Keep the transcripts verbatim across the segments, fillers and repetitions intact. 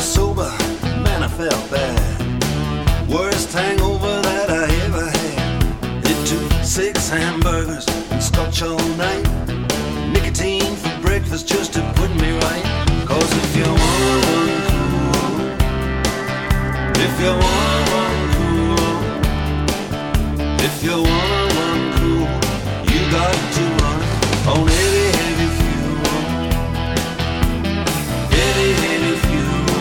was sober, man, I felt bad. Worst hangover that I ever had. It took six hamburgers and scotch all night. Nicotine for breakfast just to put me right. Cause if you wanna run cool, if you wanna run cool, if you wanna run cool, you got to run on heavy, heavy fuel. Heavy, heavy fuel.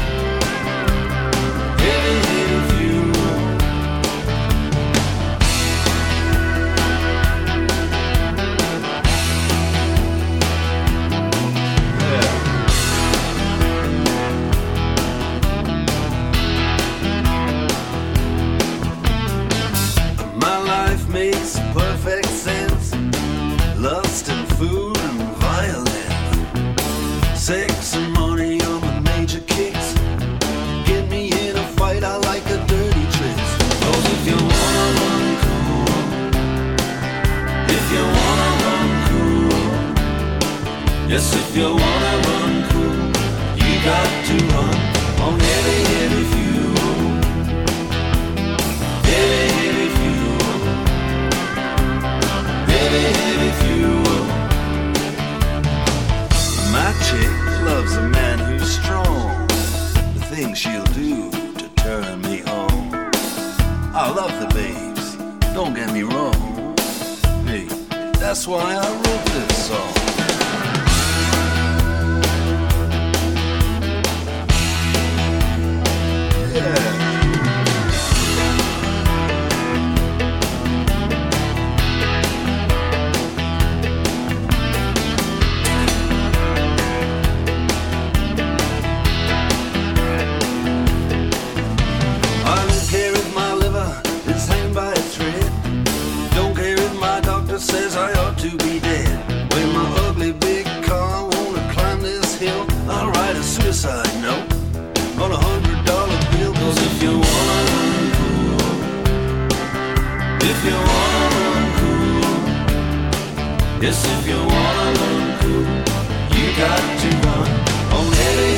Heavy, heavy fuel. Makes perfect sense. Lust and food and violence. Sex and money are my major kicks. Get me in a fight, I like a dirty tricks. Cause if you wanna run cool, if you wanna run cool, yes, if you wanna run cool, you got to run on heavy, heavy fuel. Heavy, heavy fuel. Heavy, heavy fuel. My chick loves a man who's strong. The things she'll do to turn me on. I love the babes, don't get me wrong. Hey, that's why I wrote this song. Yeah. Says I ought to be dead. When my ugly big car wanna climb this hill, I'll write a suicide note on a hundred dollar bill. Cause if you wanna run cool, if you wanna run cool, yes, if you wanna run cool, you got to run on heavy